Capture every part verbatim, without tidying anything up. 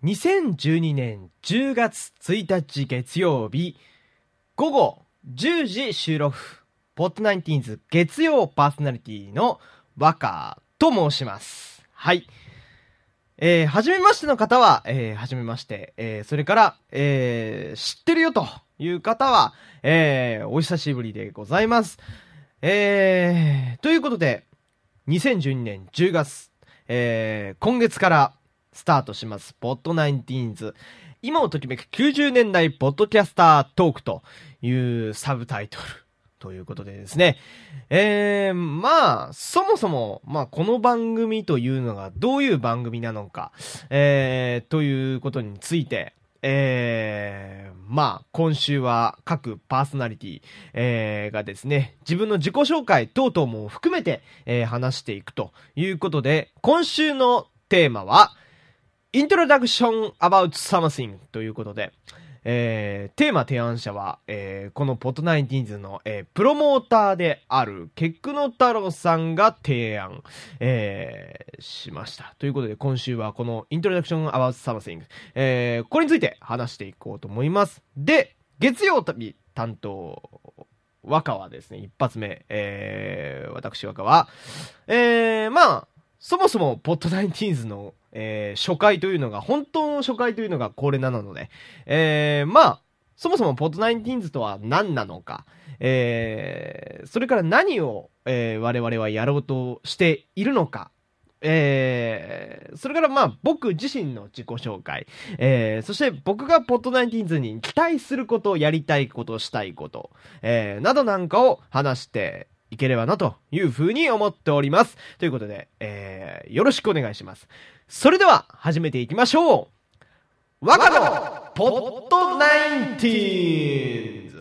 にせんじゅうにねんじゅうがつついたち月曜日午後じゅうじ収録、ポッドナインティーンズ月曜パーソナリティの若と申します。はい。えー、初めましての方は、えー、初めまして、えー、それから、えー、知ってるよという方は、えー、お久しぶりでございます。えー、ということで、にせんじゅうにねんじゅうがつ、えー、今月からスタートします、ポッドナインティーンズ。今をときめくきゅうじゅうねんだいポッドキャスタートークというサブタイトルということでですね。えー、まあ、そもそも、まあ、この番組というのがどういう番組なのか、えー、ということについて、えー、まあ、今週は各パーソナリティ、えー、がですね、自分の自己紹介等々も含めて、えー、話していくということで、今週のテーマは、Introduction about something ということで、えー、テーマ提案者は、えー、このポッドナインティーンズの、えー、プロモーターであるケックノ太郎さんが提案、えー、しました。ということで今週はこの Introduction about something、えー、これについて話していこうと思います。で、月曜日担当若はですね、一発目、えー、私若は、えー、まあそもそもポッドナインティーンズのえー、初回というのが、本当の初回というのがこれなので、えー、まあ、そもそもポッドナインティーンズとは何なのか、えー、それから何を、えー、我々はやろうとしているのか、えー、それからまあ僕自身の自己紹介、えー、そして僕がポッドナインティーンズに期待すること、やりたいこと、したいこと、えー、などなんかを話していければなというふうに思っております。ということで、えー、よろしくお願いします。それでは始めていきましょう。若のポッドナインティーンズ。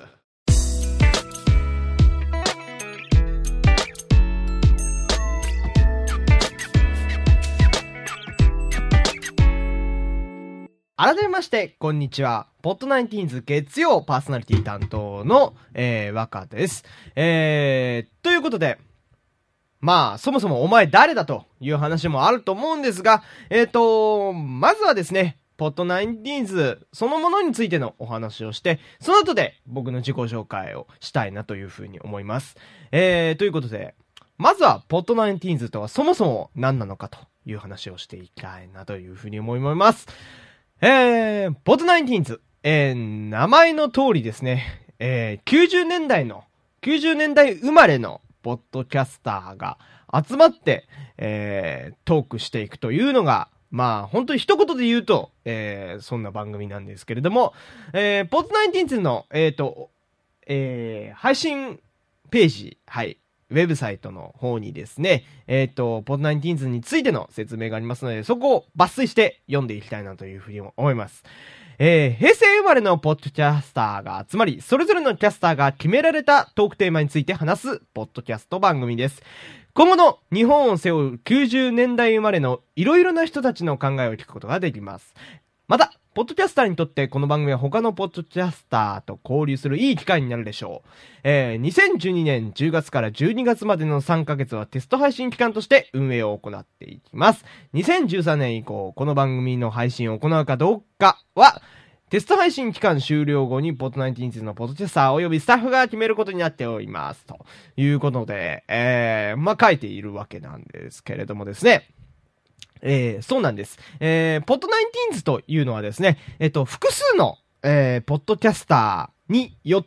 改めましてこんにちは。ポッドナインティーンズ月曜パーソナリティ担当の、えー、若です。えー、ということで、まあ、そもそもお前誰だという話もあると思うんですが、えっと、まずはですね、ポッドナインティーンズそのものについてのお話をして、その後で僕の自己紹介をしたいなというふうに思います。えー、ということで、まずはポッドナインティーンズとはそもそも何なのかという話をしていきたいなというふうに思います。えー、ポッドナインティーンズ、えー、名前の通りですね、えー、きゅうじゅうねんだいの、きゅうじゅうねんだい生まれのポッドキャスターが集まって、えー、トークしていくというのが、まあ、本当に一言で言うと、えー、そんな番組なんですけれども、えー、ポッドナインティーンズの、えっと、えー、配信ページ、はい、ウェブサイトの方にですね、えっと、ポッドナインティーンズについての説明がありますので、そこを抜粋して読んでいきたいなというふうに思います。えー、平成生まれのポッドキャスターが集まり、それぞれのキャスターが決められたトークテーマについて話すポッドキャスト番組です。今後の日本を背負うきゅうじゅうねんだい生まれのいろいろな人たちの考えを聞くことができます。また、ポッドキャスターにとってこの番組は他のポッドキャスターと交流するいい機会になるでしょう。えー、にせんじゅうにねんじゅうがつからじゅうにがつまでのさんかげつはテスト配信期間として運営を行っていきます。にせんじゅうさんねん以降、この番組の配信を行うかどうかは、テスト配信期間終了後にポッドナインティーンズのポッドキャスター及びスタッフが決めることになっております。ということで、えー、まあ、書いているわけなんですけれどもですね。えー、そうなんです。えー、ポッドナインティーンズというのはですね、えっと、複数の、えー、ポッドキャスターによって、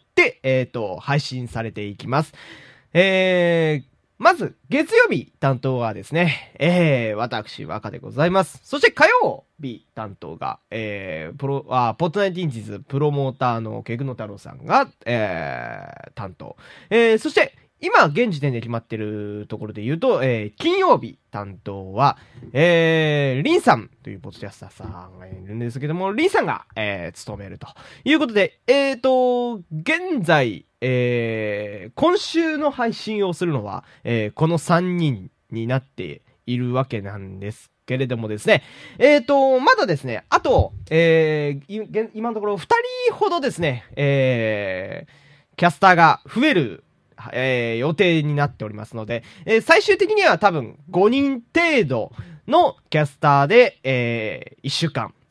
えっと、配信されていきます。えー、まず、月曜日担当はですね、えー、私、若でございます。そして火曜日担当が、えー、プロ、あ、ポッドナインティーンズプロモーターのケグノ太郎さんが、えー、担当。えー、そして、今、現時点で決まってるところで言うと、えー、金曜日担当は、えー、リンさんというポッドキャスターさんがいるんですけども、リンさんが、えー、務めるということで、えーと、現在、えー、今週の配信をするのは、えー、このさんにんになっているわけなんですけれどもですね、えーと、まだですね、あと、えー、今のところふたりほどですね、えー、キャスターが増えるえー、予定になっておりますので、えー、最終的には多分ごにん程度のキャスターで、えー、いっしゅうかん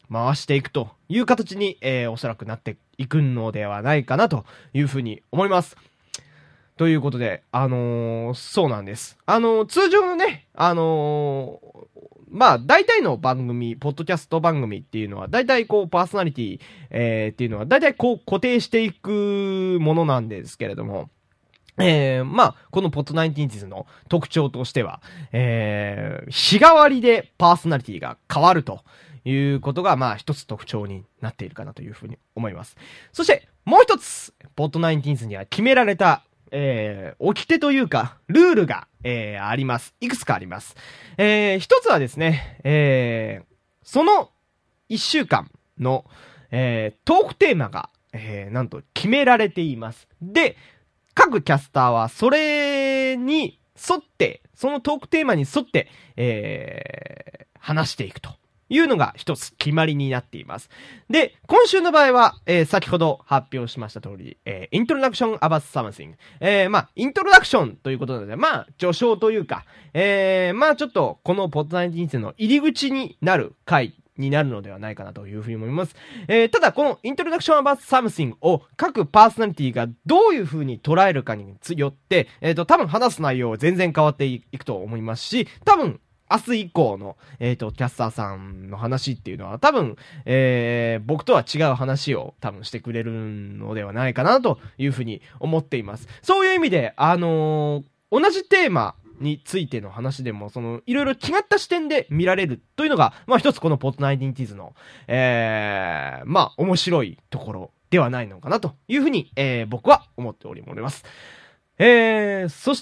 回していくという形に、えー、おそらくなっていくのではないかなというふうに思います。ということで、あのー、そうなんです。あのー、通常のね、あのー、まあ、大体の番組、ポッドキャスト番組っていうのは、大体こう、パーソナリティ、えー、っていうのは、大体こう、固定していくものなんですけれども、えー、まあ、このポッドナインティーンズの特徴としては、えー、日替わりでパーソナリティが変わるということが、まあ、一つ特徴になっているかなというふうに思います。そして、もう一つ、ポッドナインティーンズには決められた、えー、掟というか、ルールが、えー、あります。いくつかあります。えー、一つはですね、えー、その一週間の、えー、トークテーマが、えー、なんと決められています。で、各キャスターはそれに沿って、そのトークテーマに沿って、えー、話していくというのが一つ決まりになっています。で、今週の場合は、えー、先ほど発表しました通り、えー、Introduction about something。えー、まあ、イントロダクションということなので、まあ、序章というか、えー、まあ、ちょっと、このポッドナインティーンズの入り口になる回になるのではないかなというふうに思います。えー、ただ、この Introduction about something を各パーソナリティがどういうふうに捉えるかによって、えっと、多分話す内容は全然変わっていくと思いますし、多分、明日以降の、えっと、キャスターさんの話っていうのは多分、えー、僕とは違う話を多分してくれるのではないかなというふうに思っています。そういう意味で、あのー、同じテーマについての話でも、その、いろいろ違った視点で見られるというのが、まあ一つこのポッドナインティーンティーズの、えー、まあ面白いところではないのかなというふうに、えー、僕は思っております。えー、そして、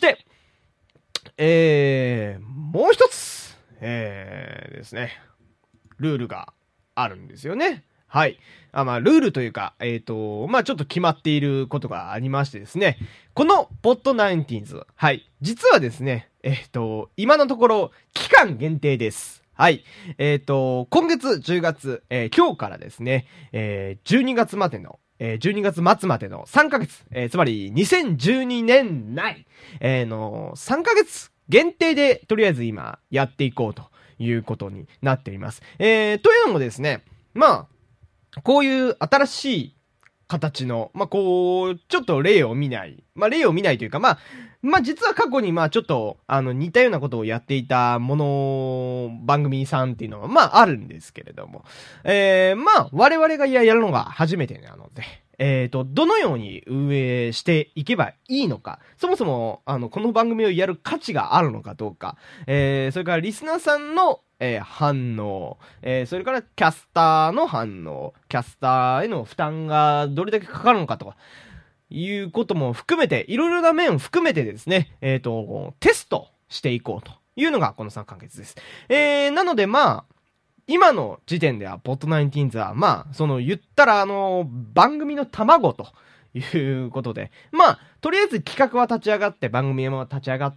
えー、もう一つ、えー、ですね、ルールがあるんですよね。はい。あ、まあ、ルールというか、えっと、まあ、ちょっと決まっていることがありましてですね、このポッドナインティーンズ、はい。実はですね、えっと、今のところ、期間限定です。はい。えっと、今月じゅうがつ、えー、今日からですね、えー、じゅうにがつまでの、えー、じゅうにがつ末までのさんかげつ、えー、つまりにせんじゅうにねん内、えー、のさんかげつ限定でとりあえず今やっていこうということになっています。えー、というのもですね、まあ、こういう新しい形の、まあ、こう、ちょっと例を見ない、まあ、例を見ないというか、まあ、まあ、実は過去にまあちょっと、あの、似たようなことをやっていたもの、番組さんっていうのは、まあ、あるんですけれども、えー、まあ、我々がやるのが初めてなので、えーと、どのように運営していけばいいのか、そもそも、あの、この番組をやる価値があるのかどうか、えー、それからリスナーさんの、えー、反応、えー、それからキャスターの反応、キャスターへの負担がどれだけかかるのかとか、いうことも含めて、いろいろな面を含めてですね、えっと、テストしていこうというのがこのさんかげつです。えー、なのでまあ、今の時点では、ポッドナインティーンズは、まあ、その言ったらあの、番組の卵ということで、まあ、とりあえず企画は立ち上がって、番組も立ち上がって、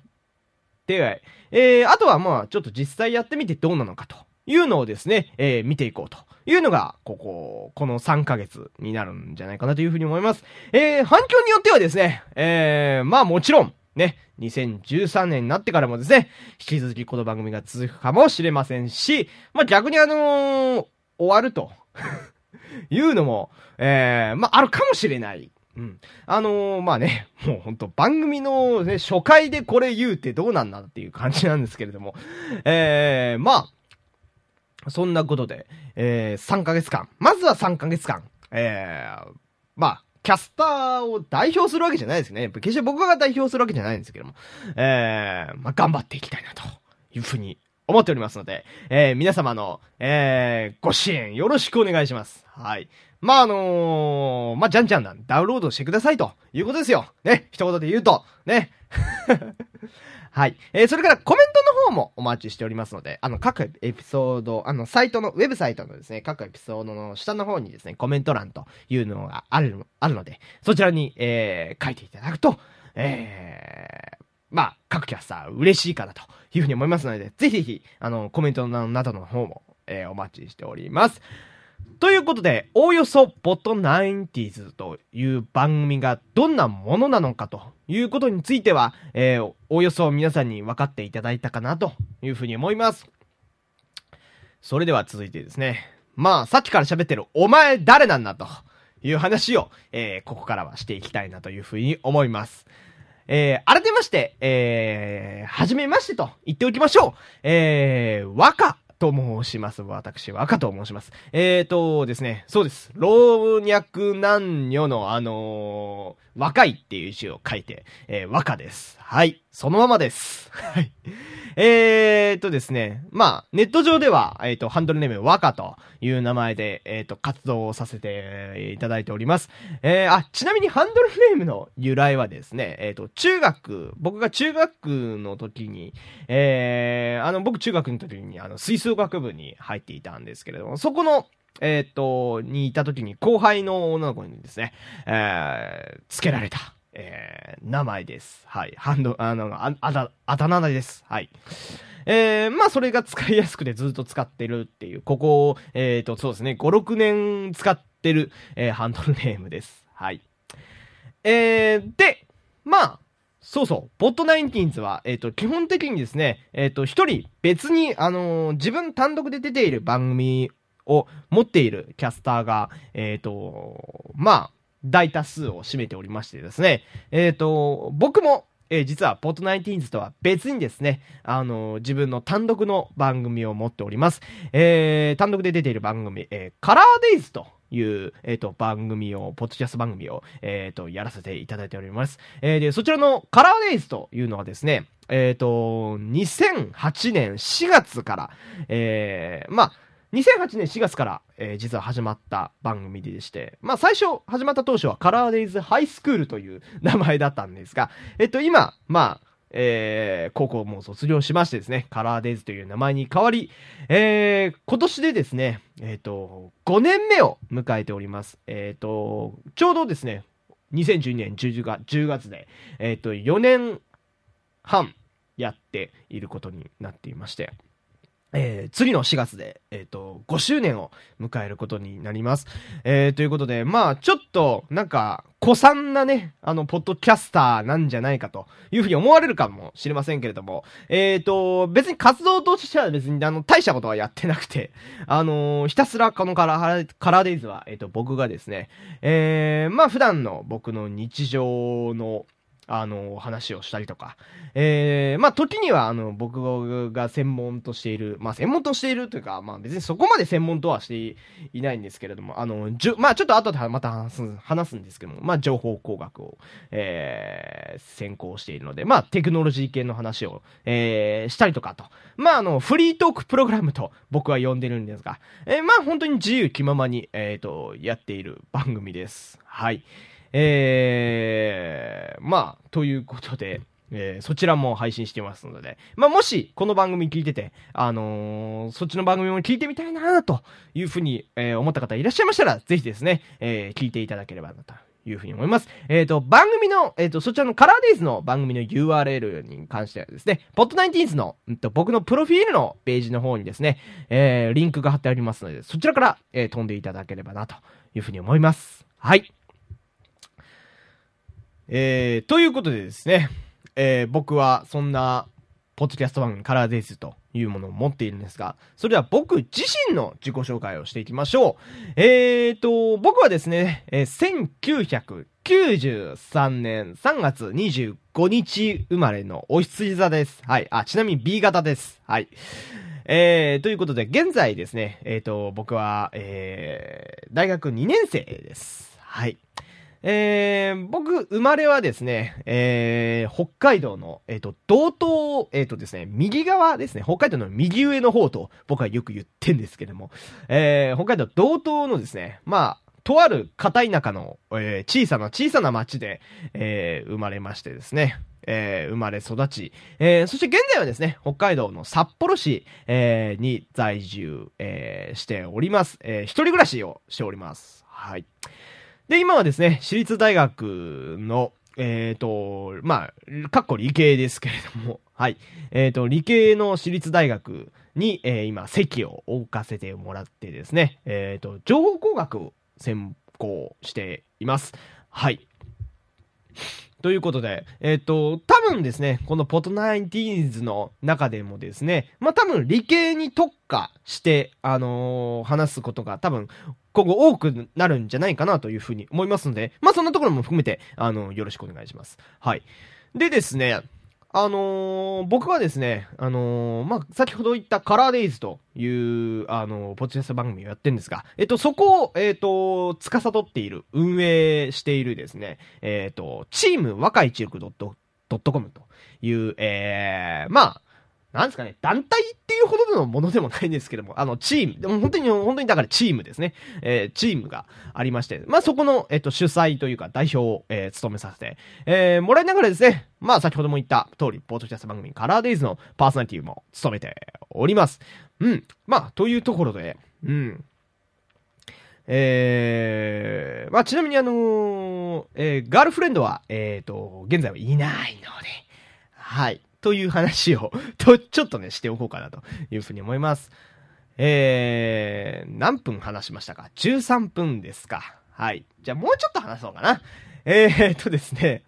えー、あとはまあ、ちょっと実際やってみてどうなのかというのをですね、えー、見ていこうというのが、ここ、このさんかげつになるんじゃないかなというふうに思います。えー、反響によってはですね、えー、まあもちろん、ね、にせんじゅうさんねんになってからもですね、引き続きこの番組が続くかもしれませんし、まあ逆にあのー、終わるというのも、えー、まああるかもしれない。うん。あのー、まあね、もうほんと番組の、ね、初回でこれ言うってどうなんだっていう感じなんですけれども、えー、まあ、そんなことで、えー、さんかげつかん、まずはさんかげつかん、えー、まあ、キャスターを代表するわけじゃないですね。決して僕が代表するわけじゃないんですけども、えー、まあ、頑張っていきたいなというふうに思っておりますので、えー、皆様の、えー、ご支援よろしくお願いします。はい。まあ、あのー、まあ、じゃんじゃんなんダウンロードしてくださいということですよ。ね。一言で言うと、ね。はい。えー、それからコメントの方もお待ちしておりますので、あの、各エピソード、あの、サイトの、ウェブサイトのですね、各エピソードの下の方にですね、コメント欄というのがある、あるので、そちらに、えー、書いていただくと、えー、まあ、各キャスター嬉しいかなというふうに思いますので、ぜひぜひ、あの、コメントなどの方も、えー、お待ちしております。ということで、おおよそポッドナインティーズという番組がどんなものなのかということについては、えー、おおよそ皆さんに分かっていただいたかなというふうに思います。それでは続いてですね、 まあ、さっきから喋ってる、お前誰なんだという話を、えー、ここからはしていきたいなというふうに思います。えー、改めまして、えー、はじめましてと言っておきましょう。えー、若と申します。私、若と申します。えーとですね、そうです。老若男女の、あのー、若いっていう字を書いて、えー、若です。はい。そのままです。はい。えーとですね、まあ、ネット上では、えーと、ハンドルネーム若という名前で、えーと、活動をさせていただいております。えー、あ、ちなみにハンドルネームの由来はですね、えーと、中学、僕が中学の時に、えー、あの、僕中学の時に、あの、吹奏楽部に入っていたんですけれども、そこの、えっと、にいた時に後輩の女の子にですね、えー、つけられた。えー、名前です。はい。ハンド、あの、あ、あだ、あだ名です。はい。えー、まあ、それが使いやすくてずっと使ってるっていう、ここ、えーと、そうですね、ご、ろくねん使ってる、えー、ハンドルネームです。はい。えー、で、まあ、そうそう、ポッドナインティーンズは、えっと、基本的にですね、えっと、一人別に、あのー自分単独で出ている番組を持っているキャスターが、えっと、まあ、大多数を占めておりましてですね、えっと、僕も、えー実は、ポッドナインティーンズとは別にですね、あのー自分の単独の番組を持っております。えー、単独で出ている番組、えー、カラーデイズという、えっと、番組を、ポッドキャスト番組を、えっと、やらせていただいております。えー、で、そちらのカラーデイズというのはですね、えっと、にせんはちねんしがつから、えー、まあ、にせんはちねんしがつから、えー実は始まった番組でして、まあ最初始まった当初はカラーデイズハイスクールという名前だったんですが、えっと今、まあ、えー、高校も卒業しましてですね、カラーデイズという名前に変わり、えー、今年でですね、えっと、ごねんめを迎えております。えっと、ちょうどですね、にせんじゅうにねんじゅうがつで、えっと、よねんはんやっていることになっていまして、えー、次のしがつで、えっと、ごしゅうねんを迎えることになります。えー、ということで、まあ、ちょっと、なんか、古参なね、あの、ポッドキャスターなんじゃないかというふうに思われるかもしれませんけれども、えっと、別に活動としては別に、あの、大したことはやってなくて、あのーひたすらこのカラー、カラーデイズは、えっと、僕がですね、えー、まあ、普段の僕の日常の、あの、話をしたりとか、えー、まあ、時には、あの、僕が専門としている、まあ、専門としているというか、まあ、別にそこまで専門とはしていないんですけれども、あの、じゅ、まあ、ちょっと後でまた話す、話すんですけども、まあ、情報工学を、えー、専攻しているので、まあ、テクノロジー系の話を、えー、したりとかと、まあ、あの、フリートークプログラムと僕は呼んでるんですが、えー、まあ、本当に自由気ままに、えっと、やっている番組です。はい。えー、まあ、ということで、えー、そちらも配信してますので、まあ、もし、この番組聞いてて、あのー、そっちの番組も聞いてみたいなというふうに、えー、思った方いらっしゃいましたら、ぜひですね、えー、聞いていただければなというふうに思います。えっと、番組の、えっと、そちらのカラーデイズの番組の ユーアールエル に関してはですね、ポッドナインティーンズの、うんと、僕のプロフィールのページの方にですね、えー、リンクが貼ってありますので、そちらから、えー、飛んでいただければなというふうに思います。はい。えー、ということでですね、えー、僕はそんな、ポッドキャスト番組カラーデイズというものを持っているんですが、それでは僕自身の自己紹介をしていきましょう。えーと、僕はですね、えー、せんきゅうひゃくきゅうじゅうさんねんさんがつにじゅうごにち生まれのお羊座です。はい。あ、ちなみに ビー 型です。はい。えー、ということで、現在ですね、えーと、僕は、えー、大学にねん生です。はい。えー、僕、生まれはですね、えー、北海道の、えっ、と、道東、えっ、とですね、右側ですね、北海道の右上の方と僕はよく言ってんですけども、えー、北海道道東のですね、まあ、とある片田舎の、えー、小さな小さな町で、えー、生まれましてですね、えー、生まれ育ち、えー、そして現在はですね、北海道の札幌市、えー、に在住、えー、しております。えー、一人暮らしをしております。はい。で、今はですね、私立大学の、えっ、と、まあ、かっこ理系ですけれども、はい。えっ、と、理系の私立大学に、えー今、席を置かせてもらってですね、えっ、と、情報工学を専攻しています。はい。 ということで、えっと、多分ですね、このポットナインティーンズの中でもですね、まあ多分理系に特化して、あのー話すことが多分今後多くなるんじゃないかなというふうに思いますので、まあそんなところも含めて、あのーよろしくお願いします。はい。でですね、あのー僕はですね、あのーまあ、先ほど言ったカラーデイズという、あのーポッドキャスト番組をやってるんですが、えっと、そこを、えっと、司っている、運営しているですね、えっと、チーム若い知力 .com という、えー、まあ、なんですかね、団体っていうほどのものでもないんですけども、あの、チーム、でも本当に、本当にだからチームですね。えー、チームがありまして、まあ、そこの、えっと、主催というか代表を、えー、務めさせて、えー、もらいながらですね、まあ、先ほども言った通り、ポッドキャスト番組カラーデイズのパーソナリティも務めております。うん。まあ、というところで、うん。えー、まあ、ちなみにあのー、えー、ガールフレンドは、えっと、現在はいないので、はい。という話をと、ちょっとね、しておこうかなというふうに思います。えー、何分話しましたか ?じゅうさん 分ですか。はい。じゃあもうちょっと話そうかな。えーっとですね。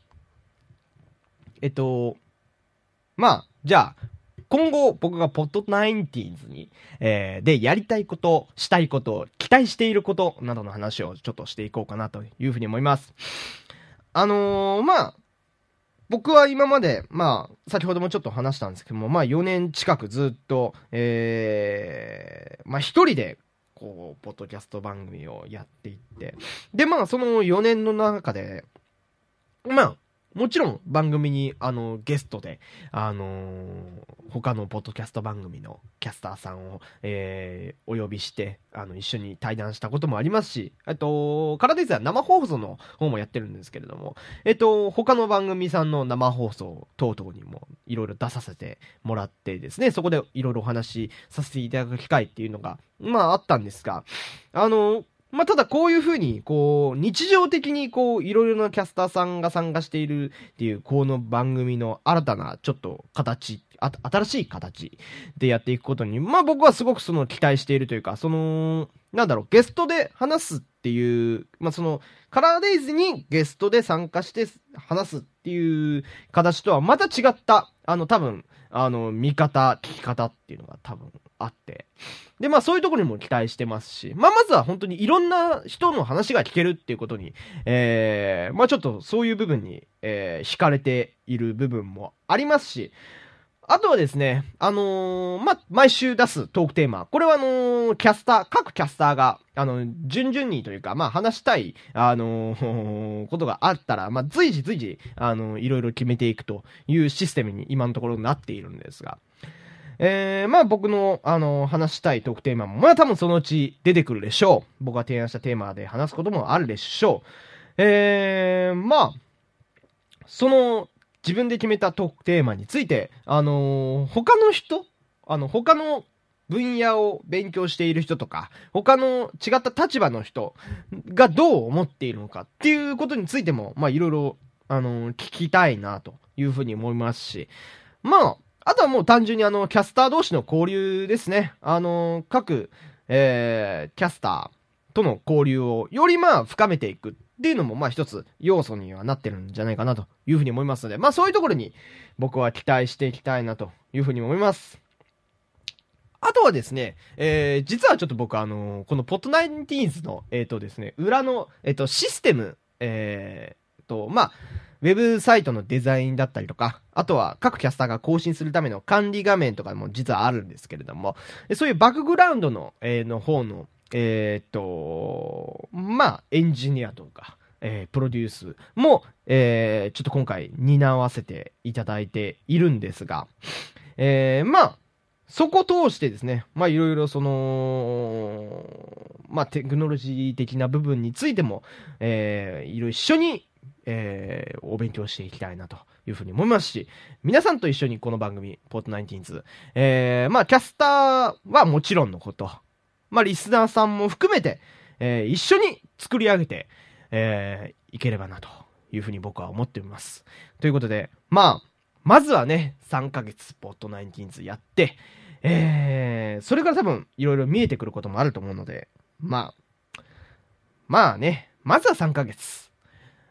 えっと、まあ、じゃあ、今後僕がポッドナインティーンズに、えー、でやりたいこと、したいこと、期待していることなどの話をちょっとしていこうかなというふうに思います。あのー、まあ、僕は今まで、まあ、先ほどもちょっと話したんですけども、まあよねん近くずっと、えー、まあ一人で、こう、ポッドキャスト番組をやっていって、で、まあそのよねんの中で、まあ、もちろん番組に、あの、ゲストで、あのー他のポッドキャスト番組のキャスターさんを、えー、お呼びして、あの、一緒に対談したこともありますし、えっと、カラデイズは生放送の方もやってるんですけれども、えっと、他の番組さんの生放送等々にもいろいろ出させてもらってですね、そこでいろいろお話しさせていただく機会っていうのが、まああったんですが、あの、まあ、ただこういう風に、こう、日常的にこう、いろいろなキャスターさんが参加しているっていう、この番組の新たな、ちょっと形、あ、新しい形でやっていくことに、まあ僕はすごくその期待しているというか、その、なんだろう、ゲストで話すっていう、まあその、カラーデイズにゲストで参加して話すっていう形とはまた違った、あの多分、あの、見方、聞き方っていうのが多分あって、で、まあそういうところにも期待してますし、まあまずは本当にいろんな人の話が聞けるっていうことに、えー、まあちょっとそういう部分に、えー、惹かれている部分もありますし、あとはですね、あのー、まあ、毎週出すトークテーマ。これはあのー、キャスター、各キャスターが、あの、順々にというか、まあ、話したい、あのー、ことがあったら、まあ、随時随時、あのー、いろいろ決めていくというシステムに今のところなっているんですが。えー、まあ僕の、あのー、話したいトークテーマも、まあ多分そのうち出てくるでしょう。僕が提案したテーマで話すこともあるでしょう。えー、まあ、その、自分で決めたトークテーマについて、あのー、他の人あの、他の分野を勉強している人とか、他の違った立場の人がどう思っているのかっていうことについても、まあいろいろ、あのー、聞きたいなというふうに思いますし、まあ、あとはもう単純にあの、キャスター同士の交流ですね。あのー、各、えー、キャスターとの交流をよりまあ深めていくっていうのもまあ一つ要素にはなってるんじゃないかなというふうに思いますので、まあそういうところに僕は期待していきたいなというふうに思います。あとはですね、えー、実はちょっと僕あのー、このポットナインティーンズの、えっ、ー、とですね、裏の、えっ、ー、と、システム、えー、と、まあ、ウェブサイトのデザインだったりとか、あとは各キャスターが更新するための管理画面とかも実はあるんですけれども、そういうバックグラウンドの、えー、の方の、えー、っと、まあ、エンジニアとか、えー、プロデュースも、えー、ちょっと今回担わせていただいているんですが、えー、まあ、そこ通してですね、まあいろいろその、まあテクノロジー的な部分についても、えー、いろいろ一緒に、えー、お勉強していきたいなというふうに思いますし、皆さんと一緒にこの番組、ポートナインティーンズ、えー、まあキャスターはもちろんのこと、まあリスナーさんも含めて、えー、一緒に作り上げて、えー、いければなというふうに僕は思っております。ということで、まあ、まずはね、さんかげつポットナインティーンズやって、えー、それから多分いろいろ見えてくることもあると思うので、まあ、まあね、まずはさんかげつ。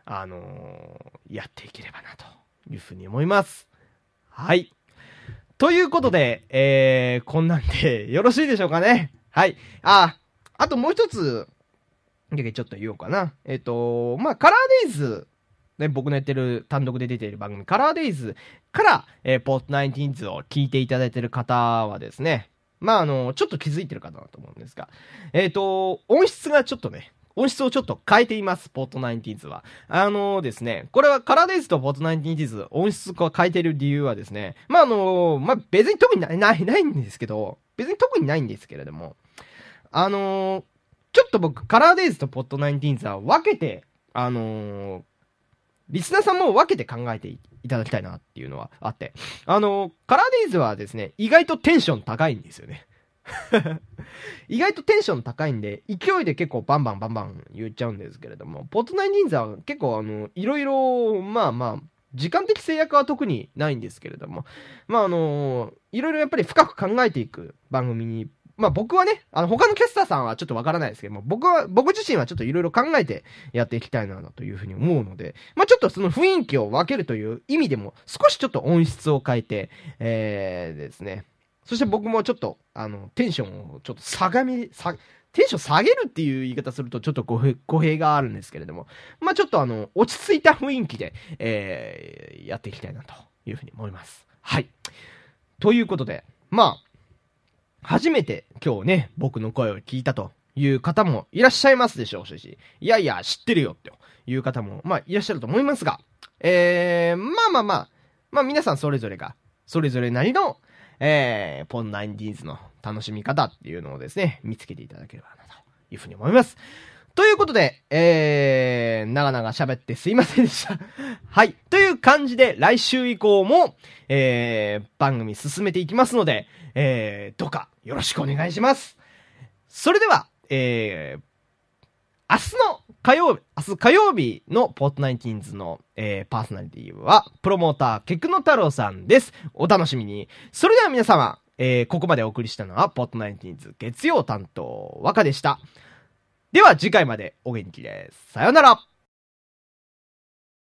あのー、やっていければなというふうに思います。はい。ということで、えー、こんなんでよろしいでしょうかね。はい。あ、あともう一つ、だけちょっと言おうかな。えっと、まあ、カラーデイズ、ね、僕のやってる、単独で出ている番組、カラーデイズから、えー、ポットナインティーンズを聞いていただいている方はですね、まあ、あの、ちょっと気づいてる方だと思うんですが、えっと、音質がちょっとね、音質をちょっと変えています、ポットナインティーンズは。あのですね、これはカラーデイズとポットナインティーンズ、音質を変えている理由はですね、まあ、あの、まあ、別に特にない、ない、ないんですけど、別に特にないんですけれども、あの、ちょっと僕、カラーデイズとポットナインティーンズは分けて、あの、リスナーさんも分けて考えていただきたいなっていうのはあって、あの、カラーデイズはですね、意外とテンション高いんですよね。意外とテンション高いんで、勢いで結構バンバンバンバン言っちゃうんですけれども、ポットナインティーンズは結構あの、いろいろ、まあまあ、時間的制約は特にないんですけれども、まああの、いろいろやっぱり深く考えていく番組に、まあ僕はね、あの他のキャスターさんはちょっとわからないですけども、僕は、僕自身はちょっといろいろ考えてやっていきたいなというふうに思うので、まあちょっとその雰囲気を分けるという意味でも、少しちょっと音質を変えて、えーですね、そして僕もちょっと、あの、テンションをちょっと下がみ、下、テンション下げるっていう言い方するとちょっと語弊、語弊があるんですけれども、まあちょっとあの、落ち着いた雰囲気で、えー、やっていきたいなというふうに思います。はい。ということで、まあ、初めて今日ね、僕の声を聞いたという方もいらっしゃいますでしょうし、いやいや、知ってるよっていう方も、まあ、いらっしゃると思いますが、えー、まあまあまあ、まあ皆さんそれぞれが、それぞれなりの、えー、ポンナインティーンズの楽しみ方っていうのをですね、見つけていただければなというふうに思います。ということで、えー、長々喋ってすいませんでした。はい。という感じで、来週以降も、えー、番組進めていきますので、えー、どうかよろしくお願いします。それでは、えー、明日の火曜日、明日火曜日のポットナインティーンズの、えー、パーソナリティは、プロモーター、ケクノ太郎さんです。お楽しみに。それでは皆様、えー、ここまでお送りしたのは、ポットナインティーンズ月曜担当、若でした。では次回までお元気です。さよなら。